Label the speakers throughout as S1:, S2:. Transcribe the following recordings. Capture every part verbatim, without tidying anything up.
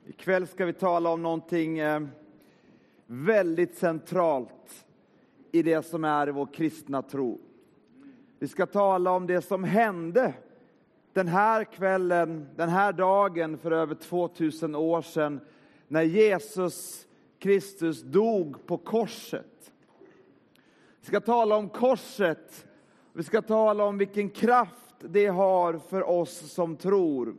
S1: Ikväll ska vi tala om någonting eh, väldigt centralt i det som är vår kristna tro. Vi ska tala om det som hände den här kvällen, den här dagen för över tvåtusen år sedan, när Jesus Kristus dog på korset. Vi ska tala om korset. Vi ska tala om vilken kraft det har för oss som tror.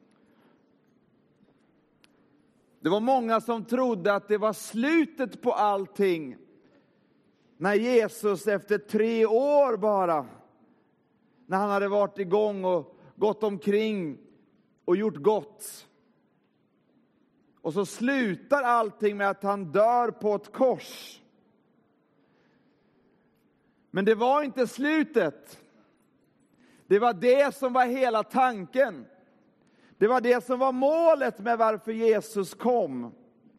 S1: Det var många som trodde att det var slutet på allting när Jesus efter tre år bara, när han hade varit igång och gått omkring och gjort gott. Och så slutar allting med att han dör på ett kors. Men det var inte slutet. Det var det som var hela tanken. Det var det som var målet med varför Jesus kom.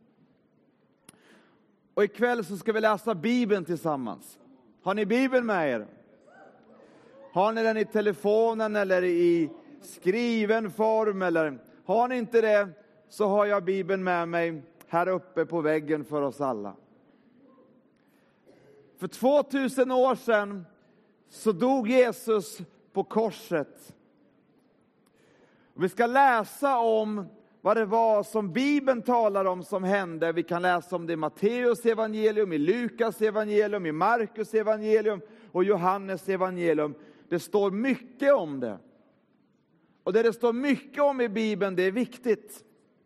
S1: Och ikväll så ska vi läsa Bibeln tillsammans. Har ni Bibeln med er? Har ni den i telefonen eller i skriven form? Eller har ni inte det, så har jag Bibeln med mig här uppe på väggen för oss alla. För tvåtusen år sedan så dog Jesus på korset. Vi ska läsa om vad det var som Bibeln talar om som hände. Vi kan läsa om det i Matteus evangelium, i Lukas evangelium, i Markus evangelium och Johannes evangelium. Det står mycket om det. Och det det står mycket om i Bibeln, det är viktigt.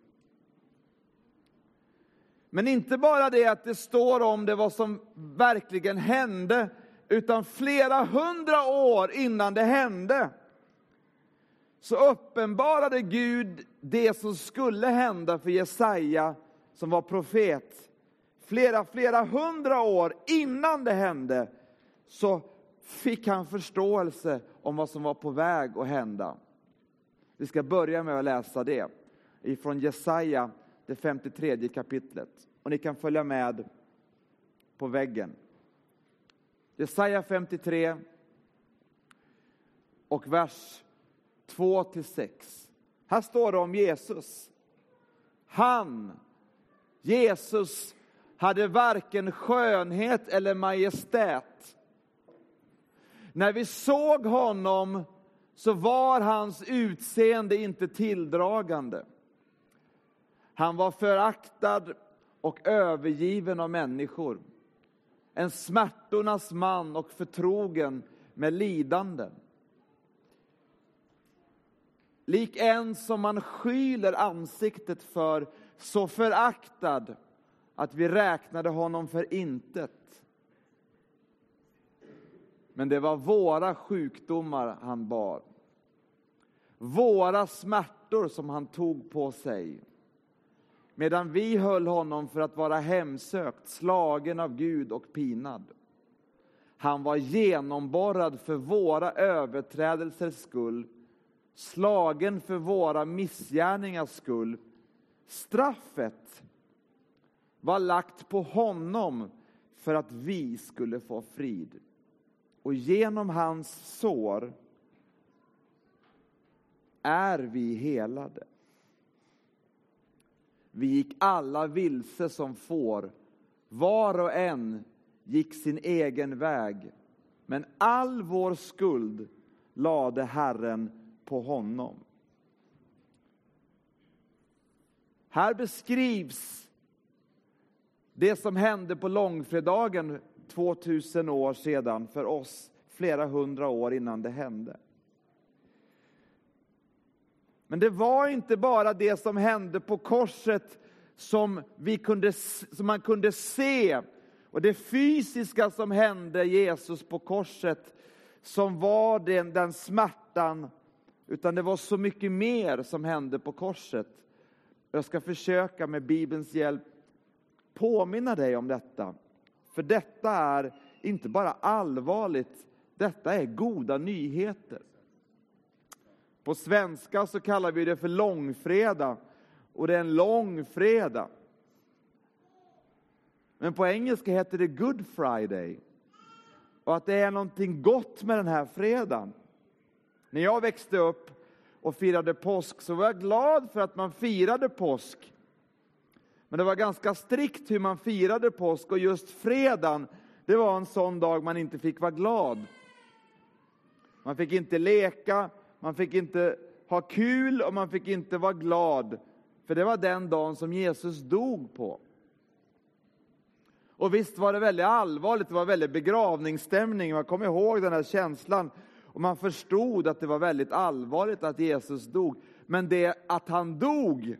S1: Men inte bara det att det står om det vad som verkligen hände, utan flera hundra år innan det hände så uppenbarade Gud det som skulle hända för Jesaja som var profet. Flera, flera hundra år innan det hände så fick han förståelse om vad som var på väg att hända. Vi ska börja med att läsa det ifrån Jesaja, det femtiotredje kapitlet. Och ni kan följa med på väggen. Jesaja femtiotre och vers två till sex. Här står det om Jesus. Han, Jesus, hade varken skönhet eller majestät. När vi såg honom så var hans utseende inte tilldragande. Han var föraktad och övergiven av människor. En smärtornas man och förtrogen med lidanden. Lik en som man skyler ansiktet för, så föraktad att vi räknade honom för intet. Men det var våra sjukdomar han bar. Våra smärtor som han tog på sig. Medan vi höll honom för att vara hemsökt, slagen av Gud och pinad. Han var genomborrad för våra överträdelsers skull. Slagen för våra missgärningars skull. Straffet var lagt på honom för att vi skulle få frid. Och genom hans sår är vi helade. Vi gick alla vilse som får. Var och en gick sin egen väg. Men all vår skuld lade Herren på honom. Här beskrivs det som hände på långfredagen tvåtusen år sedan för oss, flera hundra år innan det hände. Men det var inte bara det som hände på korset som, vi kunde, som man kunde se, och det fysiska som hände Jesus på korset som var den, den smärtan, utan det var så mycket mer som hände på korset. Jag ska försöka med Bibelns hjälp påminna dig om detta. För detta är inte bara allvarligt, detta är goda nyheter. På svenska så kallar vi det för långfredag, och det är en lång fredag. Men på engelska heter det Good Friday. Och att det är någonting gott med den här fredagen. När jag växte upp och firade påsk så var jag glad för att man firade påsk. Men det var ganska strikt hur man firade påsk, och just fredagen, det var en sån dag man inte fick vara glad. Man fick inte leka, man fick inte ha kul och man fick inte vara glad. För det var den dagen som Jesus dog på. Och visst var det väldigt allvarligt, det var väldigt begravningsstämning. Man kom ihåg den här känslan och man förstod att det var väldigt allvarligt att Jesus dog. Men det att han dog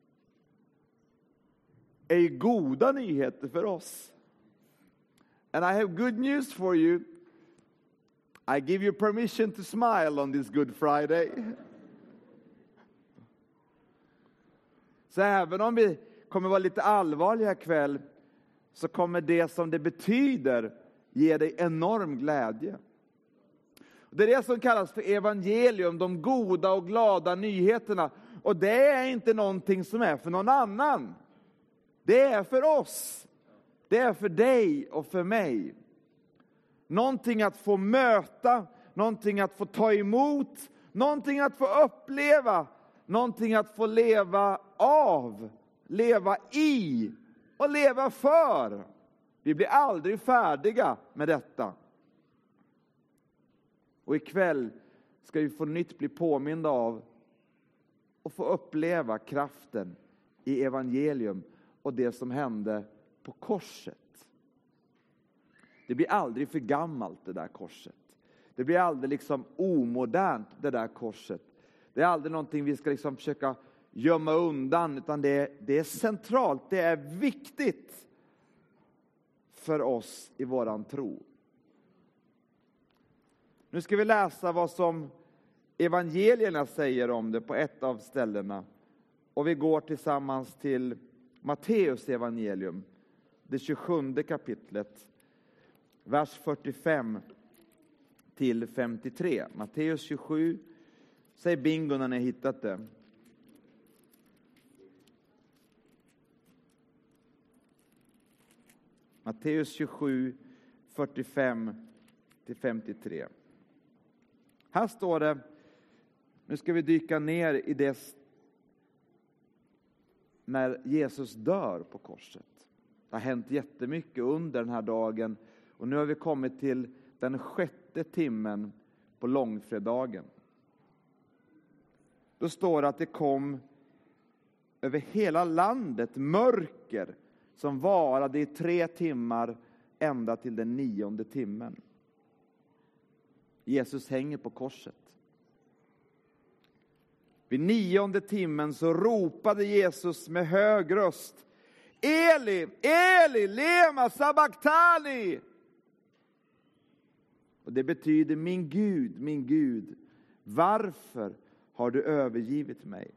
S1: är ju goda nyheter för oss. And I have good news for you. I give you permission to smile on this Good Friday. Så även om vi kommer vara lite allvarliga kväll, så kommer det som det betyder ge dig enorm glädje. Det är det som kallas för evangelium, de goda och glada nyheterna. Och det är inte någonting som är för någon annan. Det är för oss. Det är för dig och för mig. Någonting att få möta, någonting att få ta emot, någonting att få uppleva, någonting att få leva av, leva i och leva för. Vi blir aldrig färdiga med detta. Och ikväll ska vi få nytt bli påminda av och få uppleva kraften i evangelium och det som hände på korset. Det blir aldrig för gammalt, det där korset. Det blir aldrig liksom omodernt, det där korset. Det är aldrig någonting vi ska liksom försöka gömma undan, utan det är, det är centralt, det är viktigt för oss i våran tro. Nu ska vi läsa vad som evangelierna säger om det på ett av ställena. Och vi går tillsammans till Matteus evangelium, det tjugosjunde kapitlet, vers fyrtiofem till femtiotre. Matteus tjugosju, säg bingo när ni hittat det. Matteus tjugosju, fyrtiofem till femtiotre. Här står det, nu ska vi dyka ner i det när Jesus dör på korset. Det har hänt jättemycket under den här dagen. Och nu har vi kommit till den sjätte timmen på långfredagen. Då står det att det kom över hela landet mörker som varade i tre timmar ända till den nionde timmen. Jesus hänger på korset. Vid nionde timmen så ropade Jesus med hög röst: Eli, Eli, lema sabachthani. Och det betyder: min Gud, min Gud, varför har du övergivit mig?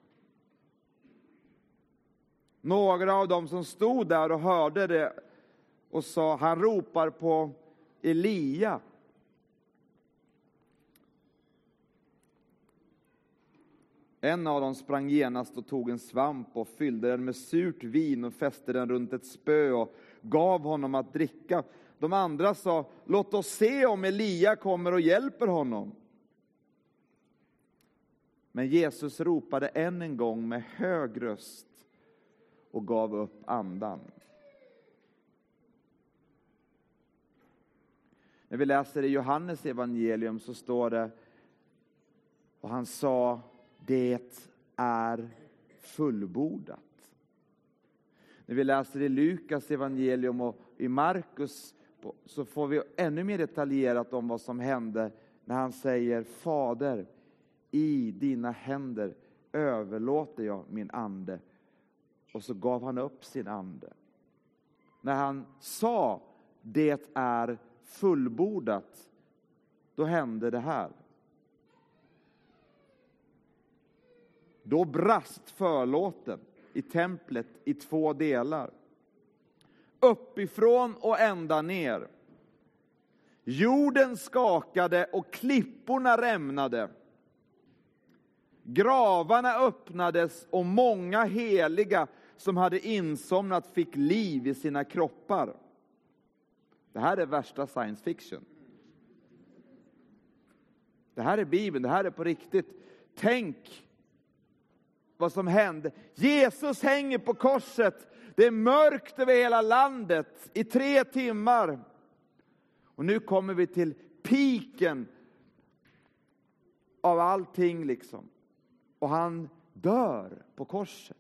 S1: Några av dem som stod där och hörde det och sa: han ropar på Elia. En av dem sprang genast och tog en svamp och fyllde den med surt vin och fäste den runt ett spö och gav honom att dricka. De andra sa: låt oss se om Elia kommer och hjälper honom. Men Jesus ropade än en gång med hög röst och gav upp andan. När vi läser i Johannes evangelium så står det: och han sa: det är fullbordat. När vi läser i Lukas evangelium och i Markus så får vi ännu mer detaljerat om vad som hände när han säger: Fader, i dina händer överlåter jag min ande. Och så gav han upp sin ande. När han sa det är fullbordat, då hände det här. Då brast förlåten i templet i två delar. Uppifrån och ända ner. Jorden skakade och klipporna rämnade. Gravarna öppnades och många heliga som hade insomnat fick liv i sina kroppar. Det här är värsta science fiction. Det här är Bibeln, det här är på riktigt. Tänk vad som hände. Jesus hänger på korset. Det är mörkt över hela landet i tre timmar. Och nu kommer vi till piken av allting liksom. Och han dör på korset.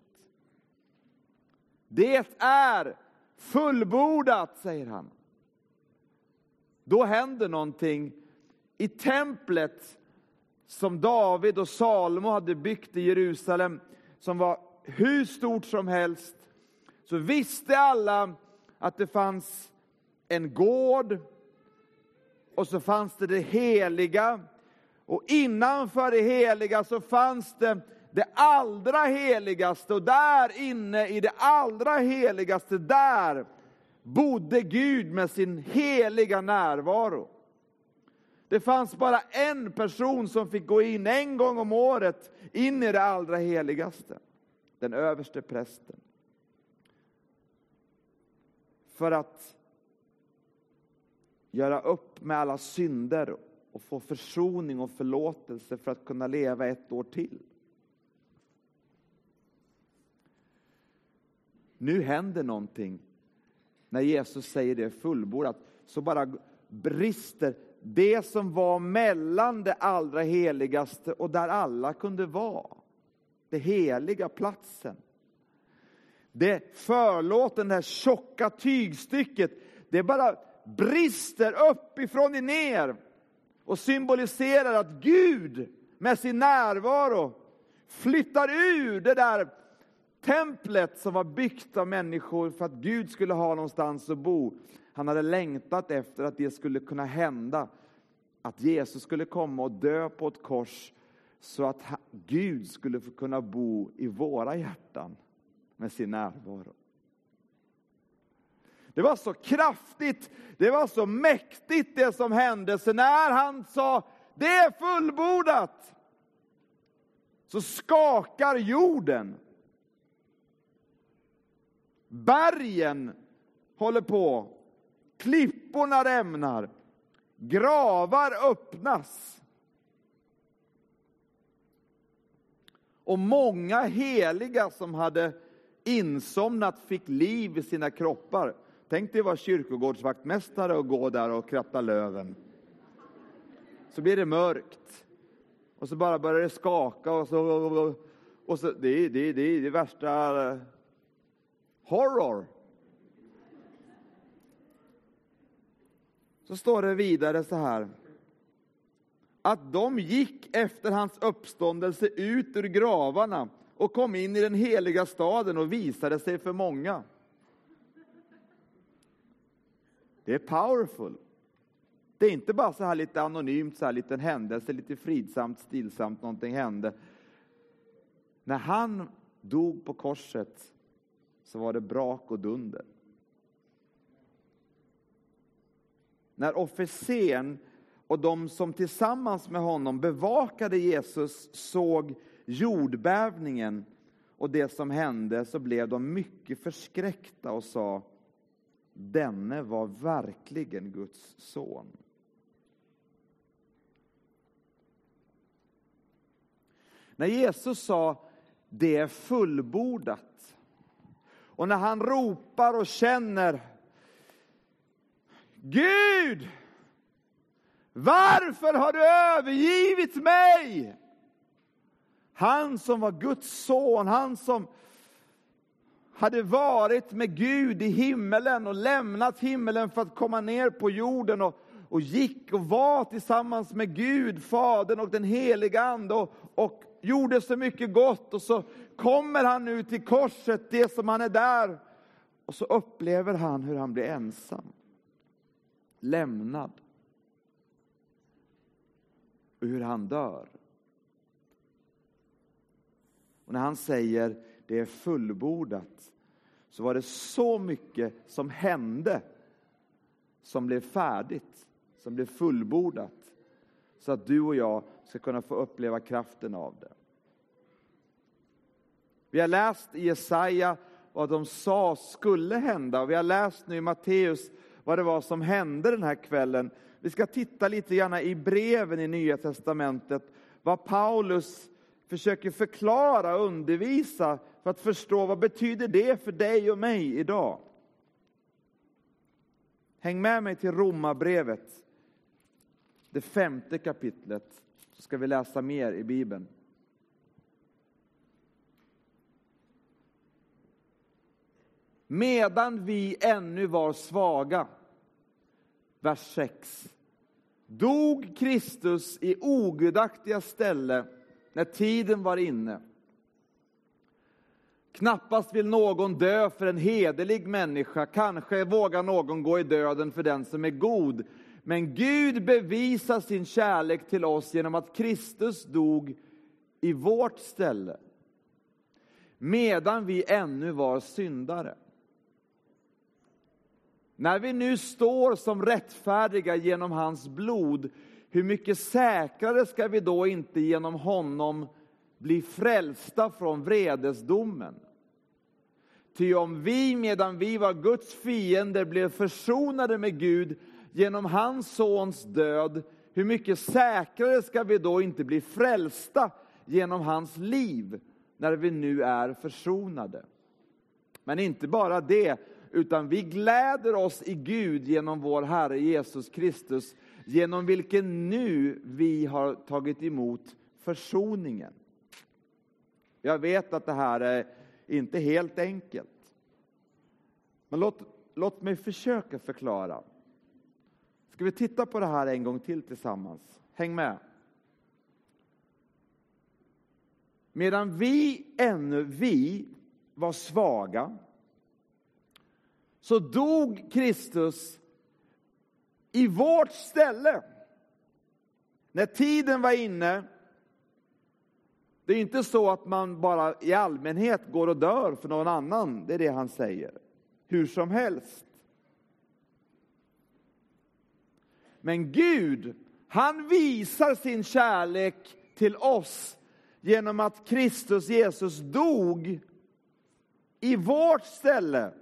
S1: Det är fullbordat, säger han. Då händer någonting i templet som David och Salomo hade byggt i Jerusalem, som var hur stort som helst. Så visste alla att det fanns en gård och så fanns det det heliga. Och innanför det heliga så fanns det det allra heligaste. Och där inne i det allra heligaste, där bodde Gud med sin heliga närvaro. Det fanns bara en person som fick gå in en gång om året in i det allra heligaste. Den överste prästen. För att göra upp med alla synder och få försoning och förlåtelse för att kunna leva ett år till. Nu händer någonting. När Jesus säger det fullbordat, så bara brister det som var mellan det allra heligaste och där alla kunde vara. Det heliga platsen. Det förlåten, det här tjocka tygstycket, det bara brister uppifrån och ner. Och symboliserar att Gud med sin närvaro flyttar ur det där templet som var byggt av människor för att Gud skulle ha någonstans att bo. Han hade längtat efter att det skulle kunna hända. Att Jesus skulle komma och dö på ett kors så att Gud skulle få kunna bo i våra hjärtan med sin närvaro. Det var så kraftigt, det var så mäktigt det som hände. Så när han sa, det är fullbordat, så skakar jorden. Bergen håller på, klipporna rämnar, gravar öppnas. Och många heliga som hade insomnat fick liv i sina kroppar. Tänk dig vara kyrkogårdsvaktmästare och gå där och kratta löven. Så blir det mörkt. Och så bara börjar det skaka. Och så, och så, det är det, det, det värsta horror. Så står det vidare så här. Att de gick efter hans uppståndelse ut ur gravarna och kom in i den heliga staden och visade sig för många. Det är powerful. Det är inte bara så här lite anonymt, så här liten händelse, lite fridsamt, stillsamt, någonting hände. När han dog på korset så var det brak och dunder. När officeren och de som tillsammans med honom bevakade Jesus såg jordbävningen och det som hände, så blev de mycket förskräckta och sa, denne var verkligen Guds son. När Jesus sa, det är fullbordat. Och när han ropar och känner, Gud, varför har du övergivit mig? Han som var Guds son, han som hade varit med Gud i himmelen och lämnat himmelen för att komma ner på jorden och, och gick och var tillsammans med Gud, Fadern och den heliga ande och, och gjorde så mycket gott. Och så kommer han nu till korset, det som han är där. Och så upplever han hur han blir ensam. Lämnad. Och hur han dör. Och när han säger det är fullbordat, så var det så mycket som hände som blev färdigt, som blev fullbordat, så att du och jag ska kunna få uppleva kraften av det. Vi har läst i Jesaja vad de sa skulle hända, och vi har läst nu i Matteus vad det var som hände den här kvällen. Vi ska titta lite grann i breven i Nya testamentet, vad Paulus försöker förklara och undervisa för att förstå vad betyder det för dig och mig idag. Häng med mig till Romarbrevet, det femte kapitlet, så ska vi läsa mer i Bibeln. Medan vi ännu var svaga, vers sex, dog Kristus i ogudaktiga ställe när tiden var inne. Knappast vill någon dö för en hederlig människa, kanske vågar någon gå i döden för den som är god. Men Gud bevisar sin kärlek till oss genom att Kristus dog i vårt ställe, medan vi ännu var syndare. När vi nu står som rättfärdiga genom hans blod, hur mycket säkrare ska vi då inte genom honom bli frälsta från vredesdomen? Ty om vi, medan vi var Guds fiender, blev försonade med Gud genom hans sons död, hur mycket säkrare ska vi då inte bli frälsta genom hans liv, när vi nu är försonade? Men inte bara det, utan vi gläder oss i Gud genom vår Herre Jesus Kristus, genom vilken nu vi har tagit emot försoningen. Jag vet att det här är inte helt enkelt. Men låt, låt mig försöka förklara. Ska vi titta på det här en gång till tillsammans? Häng med. Medan vi ännu vi var svaga, så dog Kristus i vårt ställe. När tiden var inne. Det är inte så att man bara i allmänhet går och dör för någon annan. Det är det han säger. Hur som helst. Men Gud, han visar sin kärlek till oss genom att Kristus Jesus dog i vårt ställe,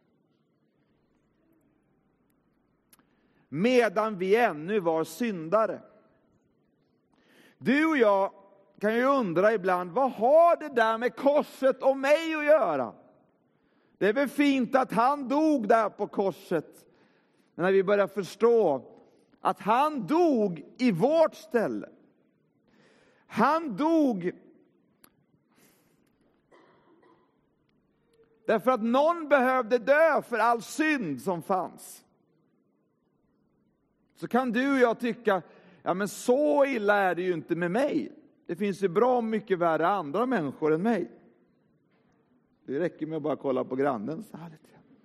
S1: medan vi ännu var syndare. Du och jag kan ju undra ibland, vad har det där med korset och mig att göra? Det är väl fint att han dog där på korset. Men när vi börjar förstå att han dog i vårt ställe. Han dog därför att någon behövde dö för all synd som fanns. Så kan du och jag tycka, ja men så illa är det ju inte med mig. Det finns ju bra mycket värre andra människor än mig. Det räcker med att bara kolla på grannen så här lite.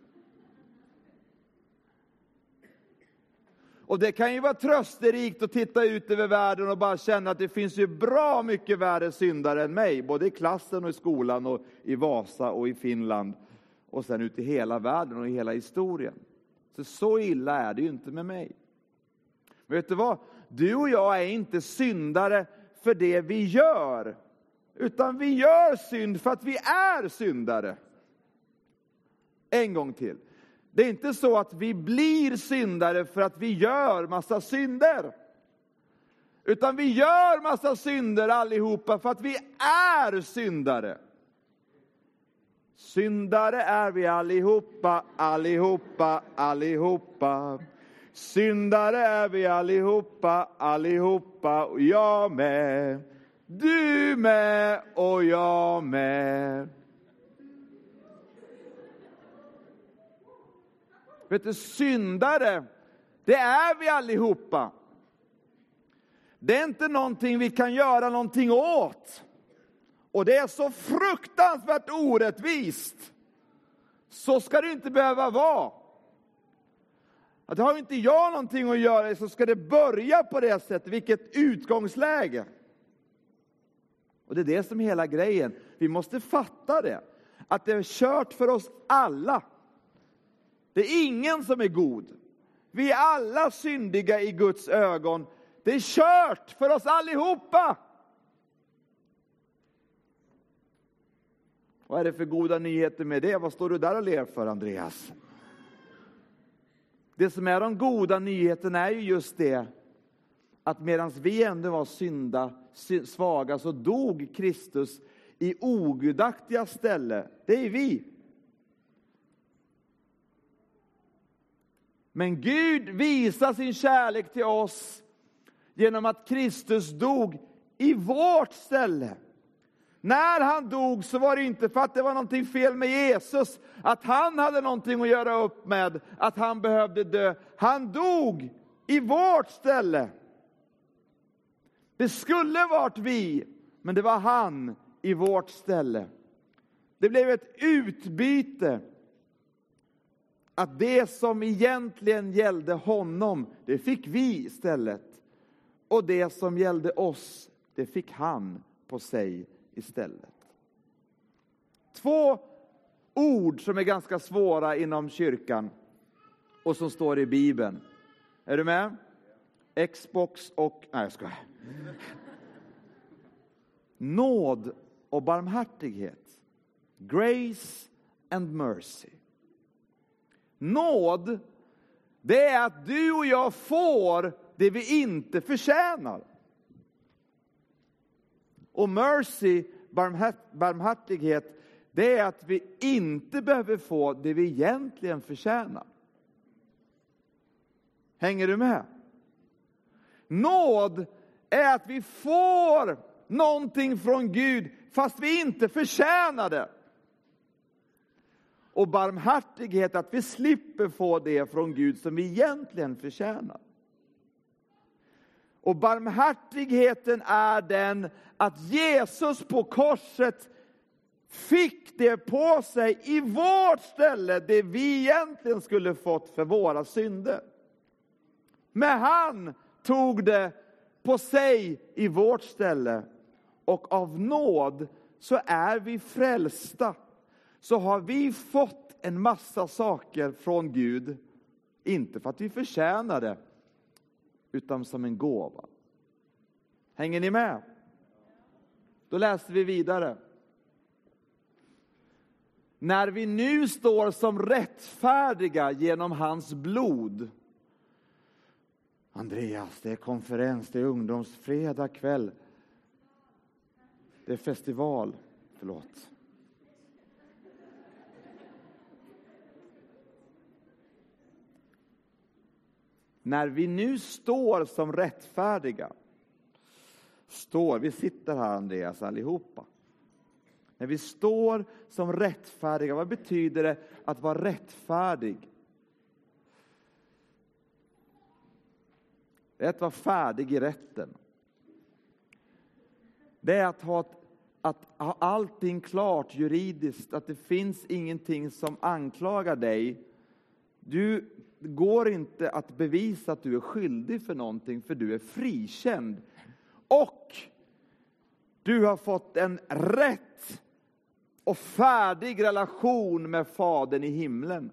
S1: Och det kan ju vara trösterikt att titta ut över världen och bara känna att det finns ju bra mycket värre syndare än mig. Både i klassen och i skolan och i Vasa och i Finland. Och sen ut i hela världen och i hela historien. Så så illa är det ju inte med mig. Men vet du vad? Du och jag är inte syndare för det vi gör. Utan vi gör synd för att vi är syndare. En gång till. Det är inte så att vi blir syndare för att vi gör massa synder. Utan vi gör massa synder allihopa för att vi är syndare. Syndare är vi allihopa, allihopa, allihopa. Syndare är vi allihopa, allihopa, och jag med. Du med och jag med. Vet du, syndare, det är vi allihopa. Det är inte någonting vi kan göra någonting åt. Och det är så fruktansvärt orättvist. Så ska det inte behöva vara. Att har inte jag någonting att göra, så ska det börja på det sättet. Vilket utgångsläge. Och det är det som är hela grejen. Vi måste fatta det. Att det är kört för oss alla. Det är ingen som är god. Vi är alla syndiga i Guds ögon. Det är kört för oss allihopa. Vad är det för goda nyheter med det? Vad står du där och ler för, Andreas? Det som är de goda nyheterna är ju just det. att medan vi ändå var synda, svaga, så dog Kristus i ogudaktiga ställe. Det är vi. Men Gud visar sin kärlek till oss genom att Kristus dog i vårt ställe. När han dog så var det inte för att det var någonting fel med Jesus, att han hade någonting att göra upp med, att han behövde dö. Han dog i vårt ställe. Det skulle varit vi, men det var han i vårt ställe. Det blev ett utbyte. Att det som egentligen gällde honom, det fick vi istället. Och det som gällde oss, det fick han på sig istället. Två ord som är ganska svåra inom kyrkan och som står i Bibeln. Är du med? Xbox och... Nej, jag ska. Nåd och barmhärtighet. Grace and mercy. Nåd, det är att du och jag får det vi inte förtjänar. Och mercy, barmhärtighet, det är att vi inte behöver få det vi egentligen förtjänar. Hänger du med? Nåd är att vi får någonting från Gud fast vi inte förtjänar det. Och barmhärtighet, att vi slipper få det från Gud som vi egentligen förtjänar. Och barmhärtigheten är den att Jesus på korset fick det på sig i vårt ställe, det vi egentligen skulle fått för våra synder. Men han tog det på sig i vårt ställe. Och av nåd så är vi frälsta. Så har vi fått en massa saker från Gud. Inte för att vi förtjänar det, utan som en gåva. Hänger ni med? Då läser vi vidare. När vi nu står som rättfärdiga genom hans blod. Andreas, det är konferens, det är ungdomsfredag kväll. Det är festival, förlåt. När vi nu står som rättfärdiga. Står, vi sitter här Andreas allihopa. När vi står som rättfärdiga, vad betyder det att vara rättfärdig? Det är att vara färdig i rätten. Det är att ha, att ha allting klart juridiskt. Att det finns ingenting som anklagar dig. Du går inte att bevisa att du är skyldig för någonting, för du är frikänd. Och du har fått en rätt och färdig relation med Fadern i himlen.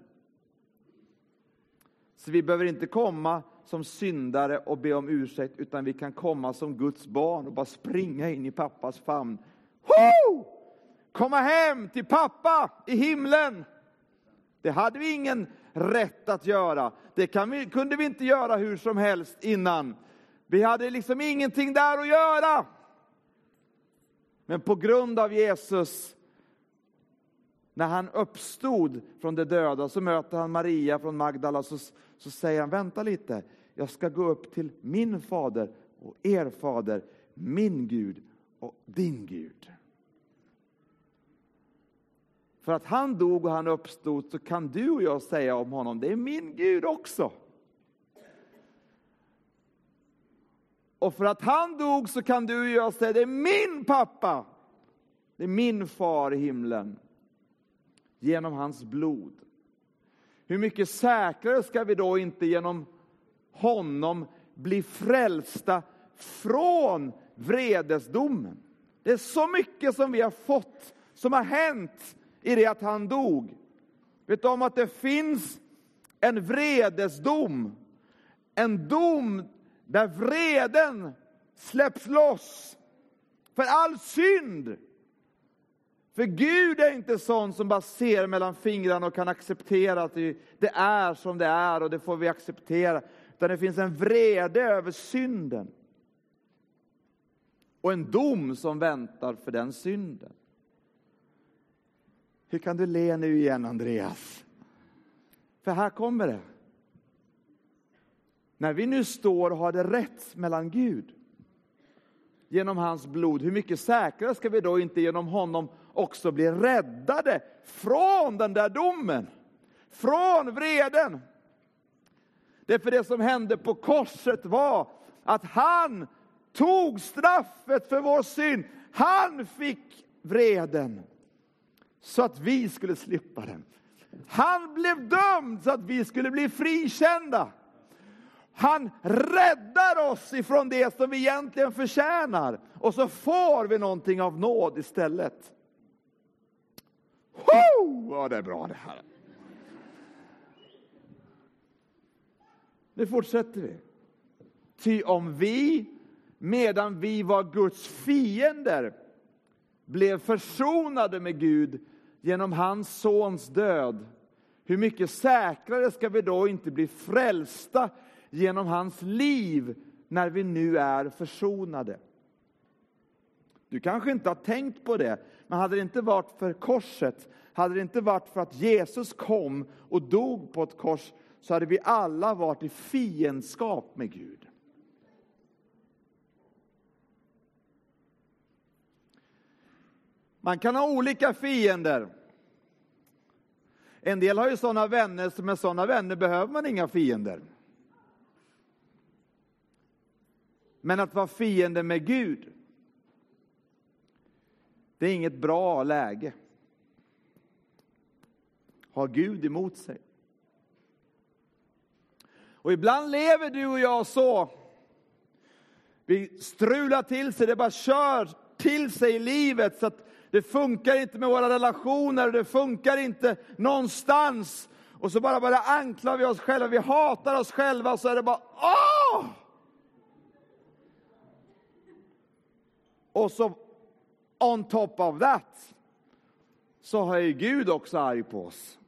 S1: Så vi behöver inte komma som syndare och be om ursäkt, utan vi kan komma som Guds barn och bara springa in i pappas famn. Ho! Komma hem till pappa i himlen. Det hade vi ingen rätt att göra. Det kan vi, kunde vi inte göra hur som helst innan. Vi hade liksom ingenting där att göra. Men på grund av Jesus, när han uppstod från de döda, så möter han Maria från Magdala. Så, så säger han, vänta lite. Jag ska gå upp till min fader och er fader, min Gud och din Gud. För att han dog och han uppstod, så kan du och jag säga om honom, det är min Gud också. Och för att han dog, så kan du och jag säga, det är min pappa. Det är min far i himlen. Genom hans blod. Hur mycket säkrare ska vi då inte genom honom bli frälsta från vredesdomen? Det är så mycket som vi har fått, som har hänt i det att han dog. Vet du om att det finns en vredesdom? En dom där vreden släpps loss för all synd. För Gud är inte sån som bara ser mellan fingrarna och kan acceptera att det är som det är och det får vi acceptera. Utan det finns en vrede över synden. Och en dom som väntar för den synden. Hur kan du le nu igen, Andreas? För här kommer det. När vi nu står och har det rätt mellan Gud genom hans blod, hur mycket säkrare ska vi då inte genom honom också bli räddade från den där domen? Från vreden. Det är för det som hände på korset var att han tog straffet för vår synd. Han fick vreden så att vi skulle slippa den. Han blev dömd så att vi skulle bli frikända. Han räddar oss ifrån det som vi egentligen förtjänar. Och så får vi någonting av nåd istället. Ho! Ja, det är bra det här. Nu fortsätter vi. Ty om vi, medan vi var Guds fiender, blev försonade med Gud genom hans sons död, hur mycket säkrare ska vi då inte bli frälsta genom hans liv när vi nu är försonade? Du kanske inte har tänkt på det, men hade det inte varit för korset, hade det inte varit för att Jesus kom och dog på ett kors, så hade vi alla varit i fiendskap med Gud. Man kan ha olika fiender. En del har ju sådana vänner, som med sådana vänner behöver man inga fiender. Men att vara fiende med Gud, det är inget bra läge. Ha Gud emot sig. Och ibland lever du och jag så. Vi strular till sig, det bara kör till sig i livet så att det funkar inte med våra relationer, det funkar inte någonstans. Och så bara bara anklar vi oss själva, vi hatar oss själva, och så är det bara åh! Och så on top of that så har ju Gud också arg på oss.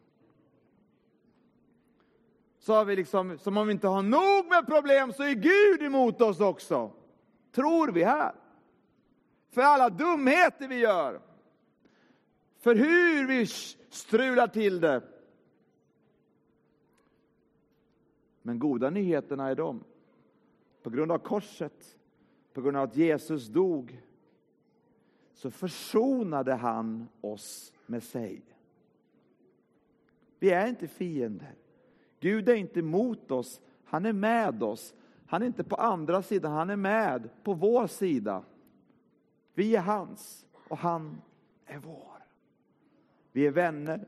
S1: Så har vi liksom, som om vi inte har nog med problem, så är Gud emot oss också. Tror vi här. För alla dumheter vi gör. För hur vi strular till det. Men goda nyheterna är de. På grund av korset, på grund av att Jesus dog, så försonade han oss med sig. Vi är inte fiender. Gud är inte emot oss, han är med oss. Han är inte på andra sidan, han är med på vår sida. Vi är hans och han är vår. Vi är vänner.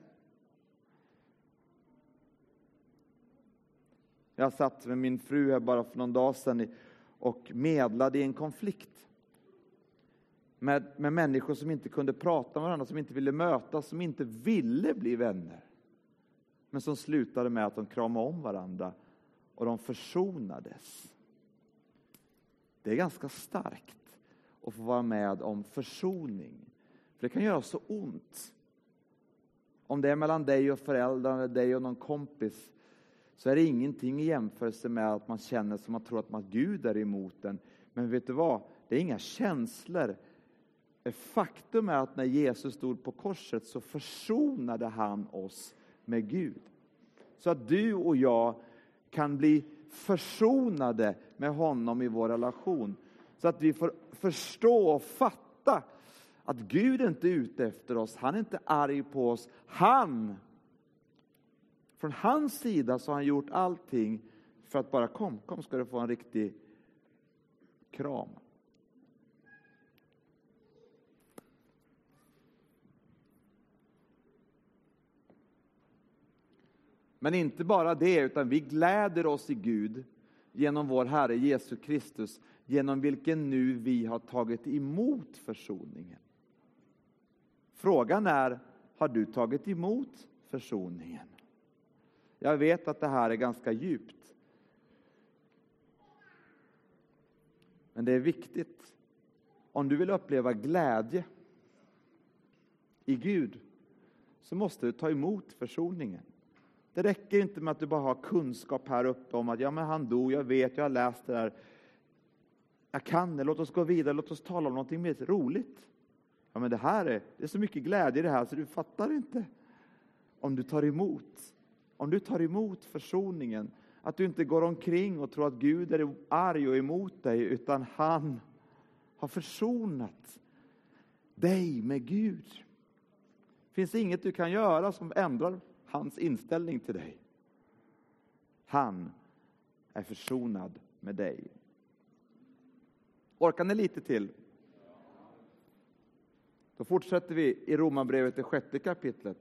S1: Jag satt med min fru här bara för någon dag sedan och medlade i en konflikt. Med, med människor som inte kunde prata med varandra, som inte ville mötas, som inte ville bli vänner. Men som slutade med att de kramade om varandra och de försonades. Det är ganska starkt att få vara med om försoning. För det kan göra så ont. Om det är mellan dig och föräldrarna, dig och någon kompis, så är det ingenting i jämförelse med att man känner som man tror att man Gud är emot den. Men vet du vad? Det är inga känslor. Faktum är att när Jesus stod på korset så försonade han oss med Gud. Så att du och jag kan bli försonade med honom i vår relation. Så att vi får förstå och fatta att Gud är inte ute efter oss. Han är inte arg på oss. Han, från hans sida så har han gjort allting för att bara kom, kom ska du få en riktig kram. Men inte bara det, utan vi gläder oss i Gud genom vår Herre Jesus Kristus, genom vilken nu vi har tagit emot försoningen. Frågan är, har du tagit emot försoningen? Jag vet att det här är ganska djupt. Men det är viktigt. Om du vill uppleva glädje i Gud, så måste du ta emot försoningen. Det räcker inte med att du bara har kunskap här uppe om att ja, men han dog, jag vet, jag har läst det där. jag kan det, låt oss gå vidare, låt oss tala om någonting mer roligt. Ja, men det här är, det är så mycket glädje i det här så du fattar inte. Om du tar emot, om du tar emot försoningen, att du inte går omkring och tror att Gud är arg och emot dig, utan han har försonat dig med Gud. Det finns inget du kan göra som ändrar hans inställning till dig. Han är försonad med dig. Orkar ni lite till? Då fortsätter vi i Romarbrevet i sjätte kapitlet.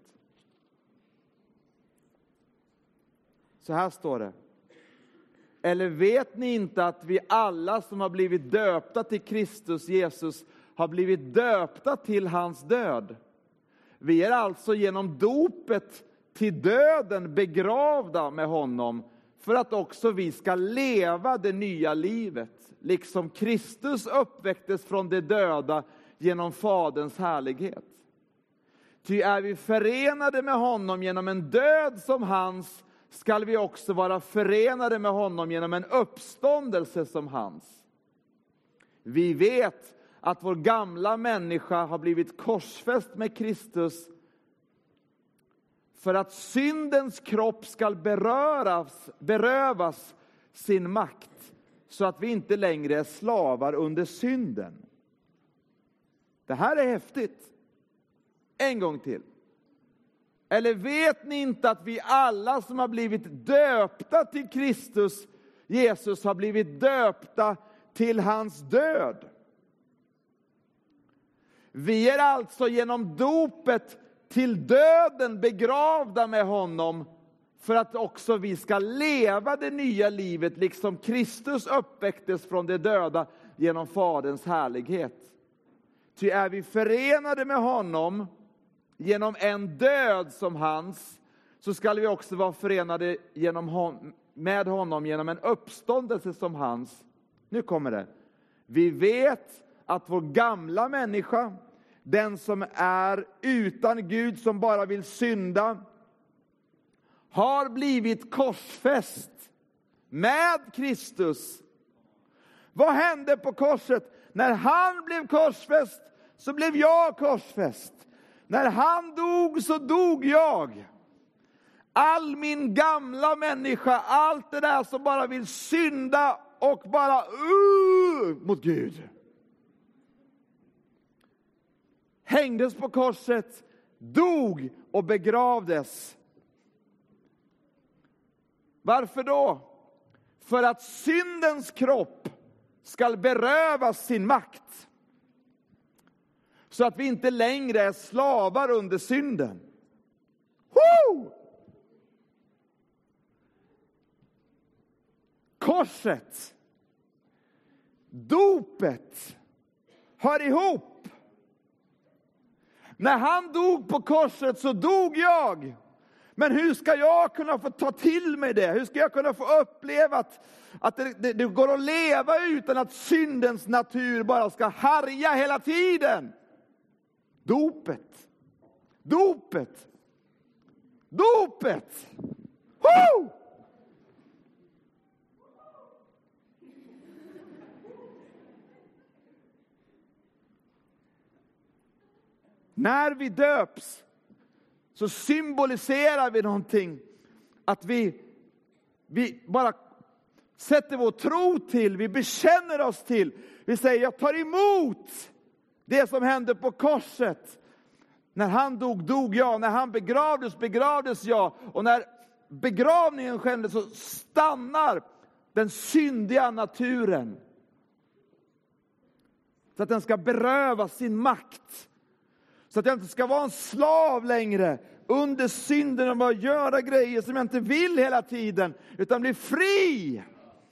S1: Så här står det. Eller vet ni inte att vi alla som har blivit döpta till Kristus Jesus har blivit döpta till hans död? Vi är alltså genom dopet till döden begravda med honom, för att också vi ska leva det nya livet, liksom Kristus uppväcktes från de döda genom Faderns härlighet. Ty är vi förenade med honom genom en död som hans, skall vi också vara förenade med honom genom en uppståndelse som hans. Vi vet att vår gamla människa har blivit korsfäst med Kristus, för att syndens kropp skall beröras, berövas sin makt, så att vi inte längre är slavar under synden. Det här är häftigt. En gång till. Eller vet ni inte att vi alla som har blivit döpta till Kristus Jesus har blivit döpta till hans död? Vi är alltså genom dopet till döden begravda med honom, för att också vi ska leva det nya livet, liksom Kristus uppväcktes från de döda genom Faderns härlighet. Ty är vi förenade med honom genom en död som hans, så ska vi också vara förenade genom hon, med honom genom en uppståndelse som hans. Nu kommer det. Vi vet att vår gamla människa, den som är utan Gud, som bara vill synda, har blivit korsfäst med Kristus. Vad hände på korset? När han blev korsfäst så blev jag korsfäst. När han dog så dog jag. All min gamla människa, allt det där som bara vill synda och bara uh, mot Gud, hängdes på korset, dog och begravdes. Varför då? För att syndens kropp ska berövas sin makt, så att vi inte längre är slavar under synden. Woo! Korset, dopet hör ihop. När han dog på korset så dog jag. Men hur ska jag kunna få ta till mig det? Hur ska jag kunna få uppleva att, att det, det, det går att leva utan att syndens natur bara ska härja hela tiden? Dopet. Dopet. Dopet. Woo! När vi döps så symboliserar vi någonting. Att vi, vi bara sätter vår tro till, vi bekänner oss till. Vi säger, jag tar emot det som hände på korset. När han dog, dog jag. När han begravdes, begravdes jag. Och när begravningen skedde så stannar den syndiga naturen. Så att den ska beröva sin makt. Så att jag inte ska vara en slav längre under synden och bara göra grejer som jag inte vill hela tiden, utan bli fri.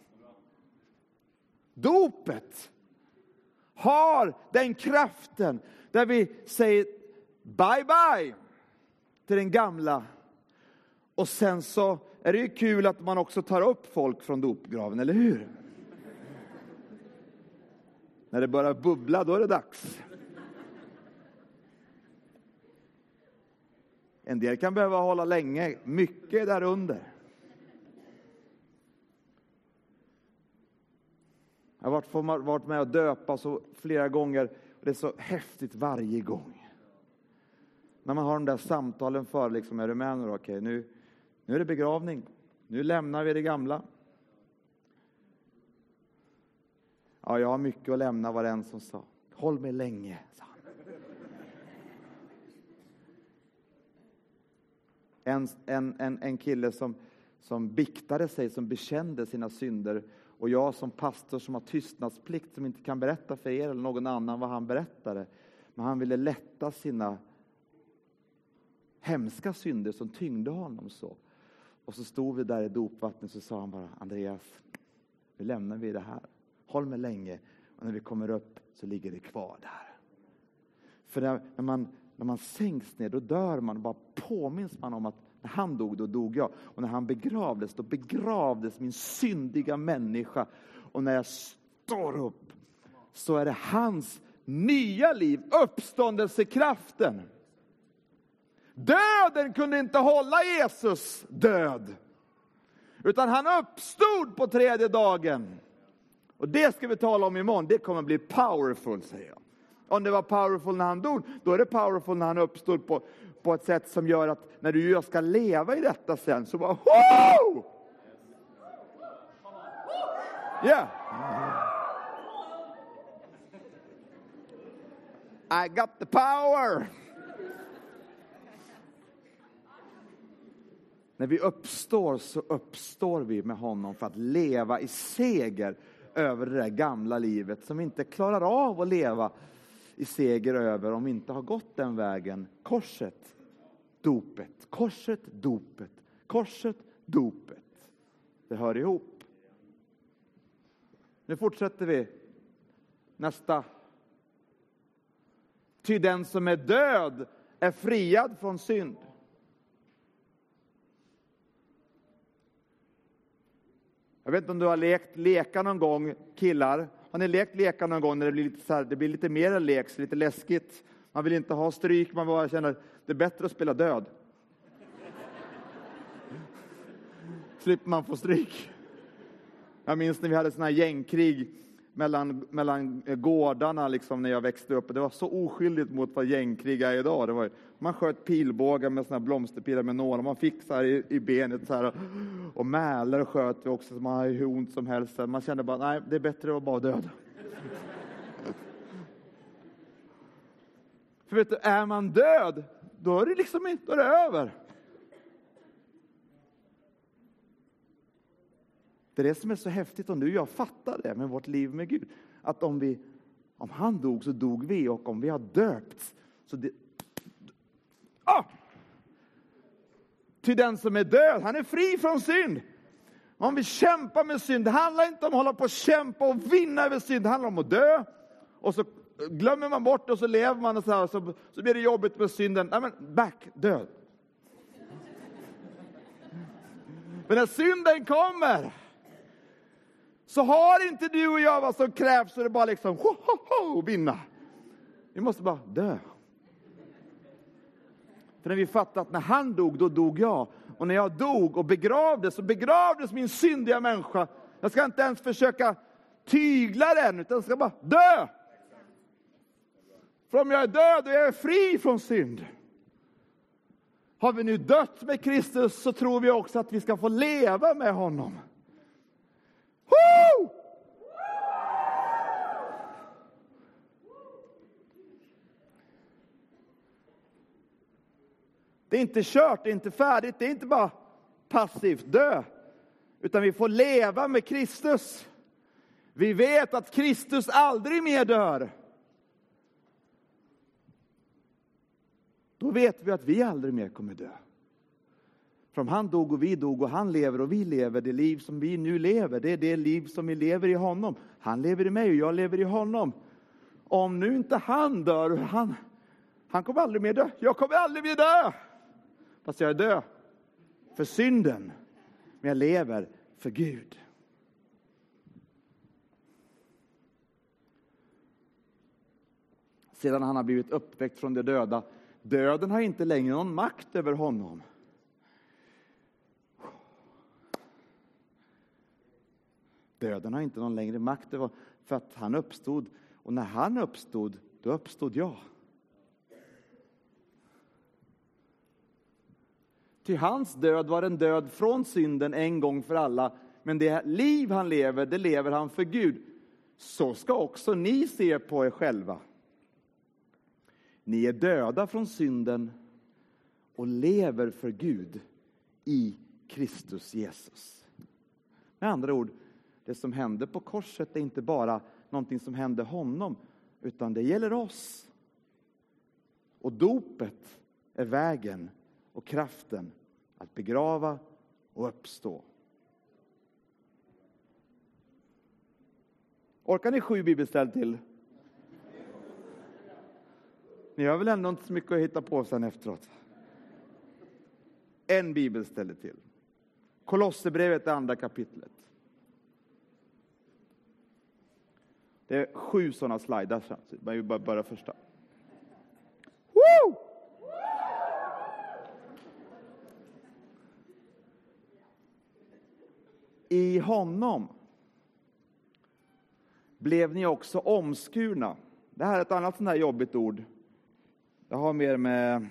S1: Dopet har den kraften där vi säger bye bye till den gamla. Och sen så är det ju kul att man också tar upp folk från dopgraven, eller hur? När det börjar bubbla, då är det dags. En del kan behöva hålla länge, mycket där under. Jag har varit, varit med och döpa så flera gånger. Och det är så häftigt varje gång. När man har de där samtalen för, liksom, är du med nu? Okej, nu, nu är det begravning. Nu lämnar vi det gamla. Ja, jag har mycket att lämna, var det en som sa. Håll mig länge, sa han. En, en, en, en kille som, som biktade sig, som bekände sina synder. Och jag som pastor som har tystnadsplikt, som inte kan berätta för er eller någon annan vad han berättade. Men han ville lätta sina hemska synder som tyngde honom så. Och så stod vi där i dopvattnet, så sa han bara, Andreas, nu lämnar vi det här. Håll mig länge, och när vi kommer upp så ligger det kvar där. För när, när, man, när man sänks ner, då dör man. Bara påminns man om att när han dog, då dog jag. Och när han begravdes, då begravdes min syndiga människa. Och när jag står upp, så är det hans nya liv, uppståndelsekraften. Döden kunde inte hålla Jesus död. Utan han uppstod på tredje dagen. Och det ska vi tala om imorgon. Det kommer bli powerful, säger jag. Om det var powerful när han dog, då är det powerful när han uppstod på, på ett sätt som gör att när du och jag ska leva i detta sen, så bara, wow! Yeah. I got the power. När vi uppstår, så uppstår vi med honom för att leva i seger över det där gamla livet som vi inte klarar av att leva i seger över om vi inte har gått den vägen. Korset, dopet, korset, dopet, korset, dopet. Det hör ihop. Nu fortsätter vi. Nästa. Ty den som är död är friad från synd. Jag vet inte om du har lekt leka någon gång, killar. Har ni lekt leka någon gång när det blir lite, så här, det blir lite mer leks, lite läskigt. Man vill inte ha stryk, man bara känner det är bättre att spela död. Slipper man få stryk. Jag minns när vi hade såna här gängkrig mellan, mellan gårdarna liksom, när jag växte upp. Det var så oskyldigt mot vad gängkrig är idag. Det var, man sköt pilbågar med såna här blomsterpilar med nålar. Man fick så här i, i benet så här. Och mälar sköt vi också. Så man hade hur ont som helst. Man kände bara, nej, det är bättre att bara döda. För vet du, är man död, då är det liksom inte, då är det över. Det är det som är så häftigt, om du och jag fattar det med vårt liv med Gud. Att om vi, om han dog så dog vi, och om vi har döpts så det... Ah! Till den som är död, han är fri från synd. Om vi kämpar med synd, det handlar inte om att hålla på och kämpa och vinna över synd. Det handlar om att dö. Och så glömmer man bort det och så lever man och så här, så, så blir det jobbigt med synden. Nej men, back, död. Men när synden kommer, så har inte du och jag vad som krävs, så det bara liksom ho, ho, ho, vinna. Vi måste bara dö. För när vi fattar att när han dog, då dog jag. Och när jag dog och begravdes, så begravdes min syndiga människa. Jag ska inte ens försöka tygla den, utan jag ska bara dö. För om jag är död och jag är fri från synd. Har vi nu dött med Kristus, så tror vi också att vi ska få leva med honom. Woo! Det är inte kört, det är inte färdigt, det är inte bara passivt dö. Utan vi får leva med Kristus. Vi vet att Kristus aldrig mer dör. Då vet vi att vi aldrig mer kommer dö. För om han dog och vi dog, och han lever och vi lever, det liv som vi nu lever, det är det liv som vi lever i honom. Han lever i mig och jag lever i honom. Om nu inte han dör, han, han kommer aldrig mer dö. Jag kommer aldrig mer dö. Fast jag är död för synden. Men jag lever för Gud. Sedan han har blivit uppväckt från de döda, döden har inte längre någon makt över honom. Döden har inte någon längre makt över, för att han uppstod. Och när han uppstod, då uppstod jag. Till hans död var en död från synden en gång för alla. Men det liv han lever, det lever han för Gud. Så ska också ni se på er själva. Ni är döda från synden och lever för Gud i Kristus Jesus. Med andra ord, det som hände på korset är inte bara någonting som hände honom, utan det gäller oss. Och dopet är vägen och kraften att begrava och uppstå. Orkar ni sju bibelställ till? Ni har väl ändå inte så mycket att hitta på sen efteråt. En bibelställe till. Kolosserbrevet, det andra kapitlet. Det är sju sådana slider. Man bara börja första. Woo! I honom blev ni också omskurna. Det här är ett annat sånt här jobbigt ord. Det har mer med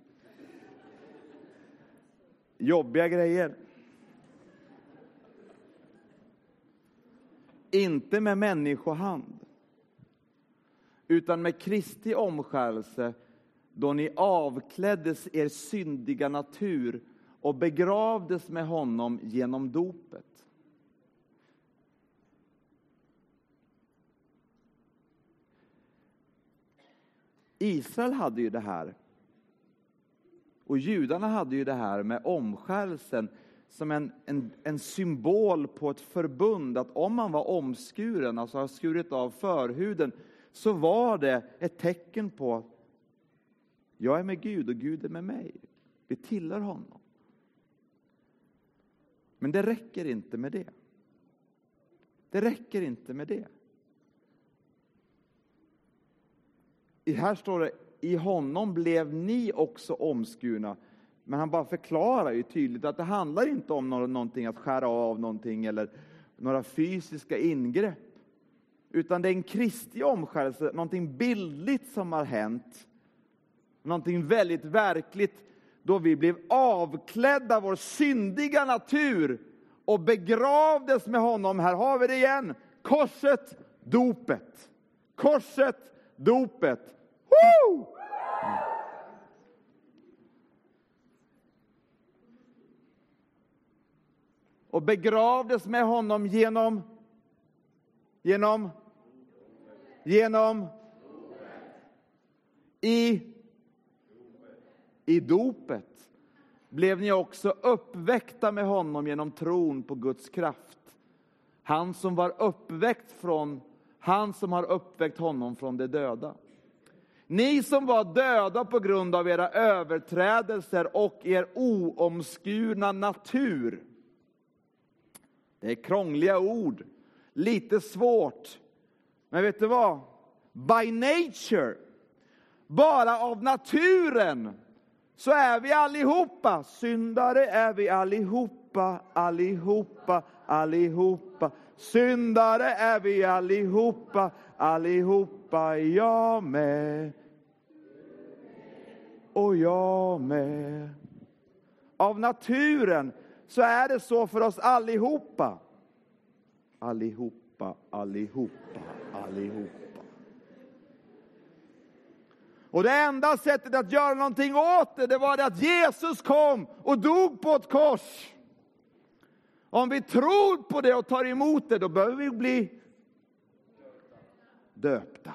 S1: jobbiga grejer. Inte med människohand, utan med Kristi omskärelse, då ni avkläddes er syndiga natur och begravdes med honom genom dopet. Israel hade ju det här. Och judarna hade ju det här med omskärelsen som en, en, en symbol på ett förbund. Att om man var omskuren, alltså har skurit av förhuden, så var det ett tecken på att jag är med Gud och Gud är med mig. Vi tillhör honom. Men det räcker inte med det. Det räcker inte med det. I här står det, i honom blev ni också omskurna. Men han bara förklarar ju tydligt att det handlar inte om någonting att skära av någonting eller några fysiska ingrepp. Utan det är en Kristi omskärelse, någonting bildligt som har hänt. Någonting väldigt verkligt, då vi blev avklädda vår syndiga natur och begravdes med honom. Här har vi det igen. Korset, dopet. Korset, dopet. Woo! Och begravdes med honom genom genom genom i i dopet blev ni också uppväckta med honom genom tron på Guds kraft. Han som var uppväckt från han som har uppväckt honom från de döda. Ni som var döda på grund av era överträdelser och er oomskurna natur. Det är krångliga ord. Lite svårt. Men vet du vad? By nature. Bara av naturen. Så är vi allihopa. Syndare är vi allihopa. Allihopa. Allihopa. Syndare är vi allihopa. Allihopa. Jag med. Och jag med. Av naturen. Så är det så för oss allihopa. Allihopa, allihopa, allihopa. Och det enda sättet att göra någonting åt det, det var det att Jesus kom och dog på ett kors. Om vi tror på det och tar emot det, då behöver vi bli döpta.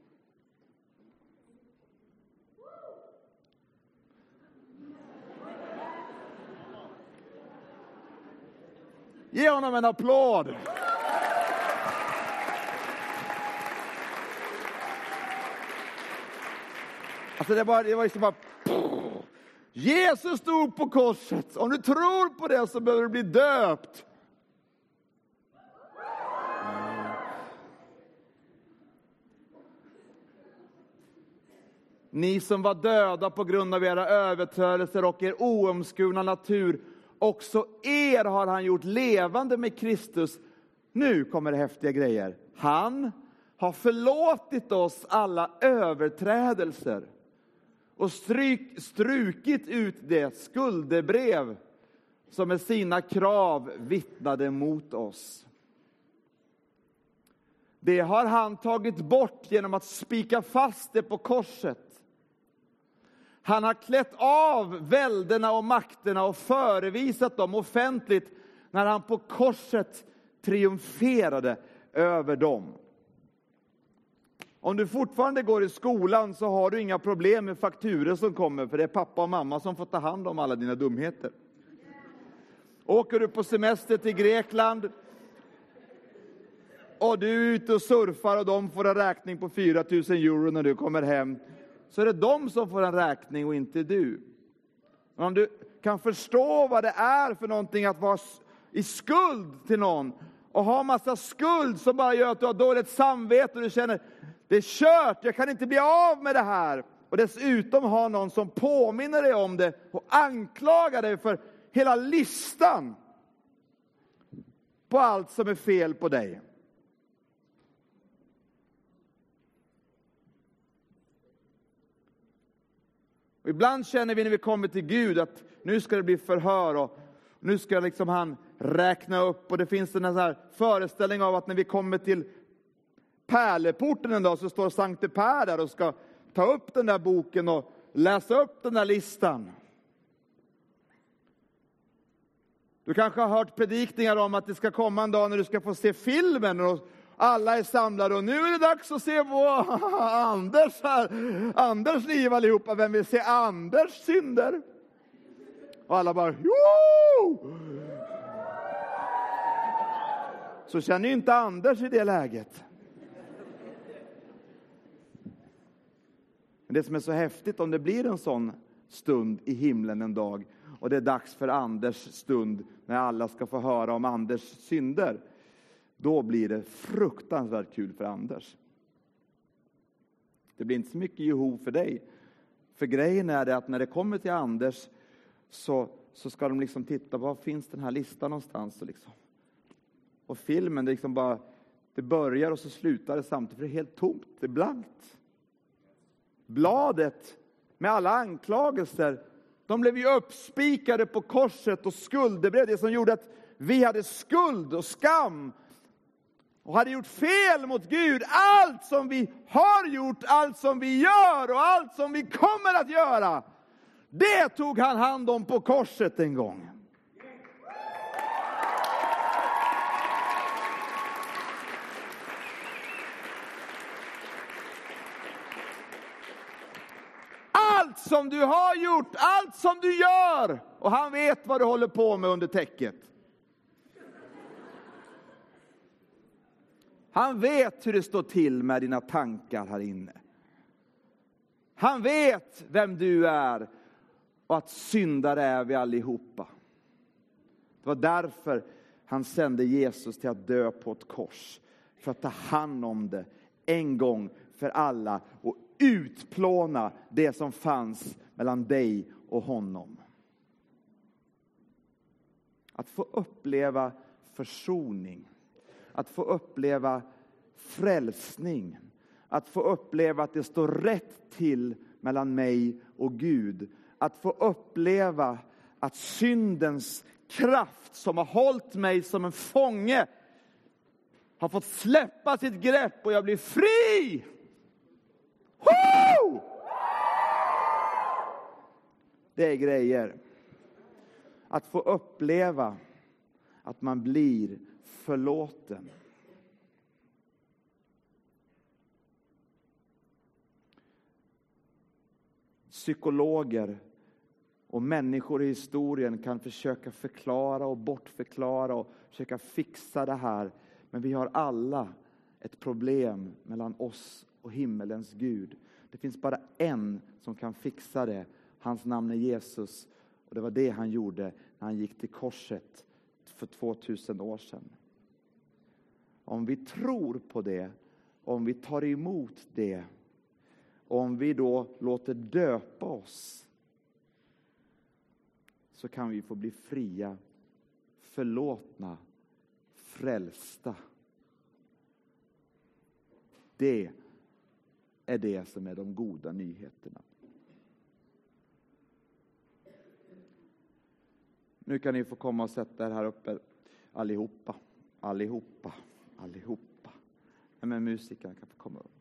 S1: Ge honom en applåd. Alltså det var, det var liksom bara... Jesus stod på korset. Om du tror på det så behöver du bli döpt. Ni som var döda på grund av era överträdelser och er oomskurna natur, också er har han gjort levande med Kristus. Nu kommer det häftiga grejer. Han har förlåtit oss alla överträdelser och stryk, strukit ut det skuldebrev som med sina krav vittnade mot oss. Det har han tagit bort genom att spika fast det på korset. Han har klätt av välderna och makterna och förevisat dem offentligt när han på korset triumferade över dem. Om du fortfarande går i skolan så har du inga problem med fakturer som kommer, för det är pappa och mamma som får ta hand om alla dina dumheter. Åker du på semester till Grekland och du är ute och surfar och de får en räkning på fyra tusen euro när du kommer hem, så är det de som får en räkning och inte du. Men om du kan förstå vad det är för någonting att vara i skuld till någon och ha massa skuld som bara gör att du har dåligt samvete och du känner det är kört, jag kan inte bli av med det här. Och dessutom ha någon som påminner dig om det och anklagar dig för hela listan på allt som är fel på dig. Och ibland känner vi när vi kommer till Gud att nu ska det bli förhör och nu ska liksom han räkna upp. Och det finns en sån här föreställning av att när vi kommer till Pärleporten en dag så står Sankte Per där och ska ta upp den där boken och läsa upp den där listan. Du kanske har hört predikningar om att det ska komma en dag när du ska få se filmen och alla är samlade och nu är det dags att se på Anders här. Anders liv allihopa, vem vill se Anders synder? Och alla bara, jo! Så känner ju inte Anders i det läget. Men det som är så häftigt, om det blir en sån stund i himlen en dag och det är dags för Anders stund när alla ska få höra om Anders synder, då blir det fruktansvärt kul för Anders. Det blir inte så mycket joho för dig. För grejen är det att när det kommer till Anders så, så ska de liksom titta, var finns den här listan någonstans? Och, liksom. och filmen, det, liksom bara, det börjar och så slutar det samtidigt, för det är helt tomt, det är blankt. Bladet med alla anklagelser, de blev ju uppspikade på korset och skuldebrev, det som gjorde att vi hade skuld och skam och hade gjort fel mot Gud. Allt som vi har gjort, allt som vi gör och allt som vi kommer att göra, det tog han hand om på korset en gång. Allt som du har gjort, allt som du gör. Och han vet vad du håller på med under täcket. Han vet hur det står till med dina tankar här inne. Han vet vem du är och att syndare är vi allihopa. Det var därför han sände Jesus till att dö på ett kors. För att ta hand om det en gång för alla och utplåna det som fanns mellan dig och honom. Att få uppleva försoning. Att få uppleva frälsning. Att få uppleva att det står rätt till mellan mig och Gud. Att få uppleva att syndens kraft som har hållit mig som en fånge har fått släppa sitt grepp och jag blir fri. Woo! Det är grejer. Att få uppleva att man blir förlåten. Psykologer och människor i historien kan försöka förklara och bortförklara och försöka fixa det här. Men vi har alla ett problem mellan oss och himmelens Gud. Det finns bara en som kan fixa det. Hans namn är Jesus. Och det var det han gjorde när han gick till korset för tvåtusen år sedan. Om vi tror på det, om vi tar emot det, om vi då låter döpa oss, så kan vi få bli fria, förlåtna, frälsta. Det är det som är de goda nyheterna. Nu kan ni få komma och sätta er här uppe allihopa, allihopa, allihopa. Men musikerna kan få komma upp.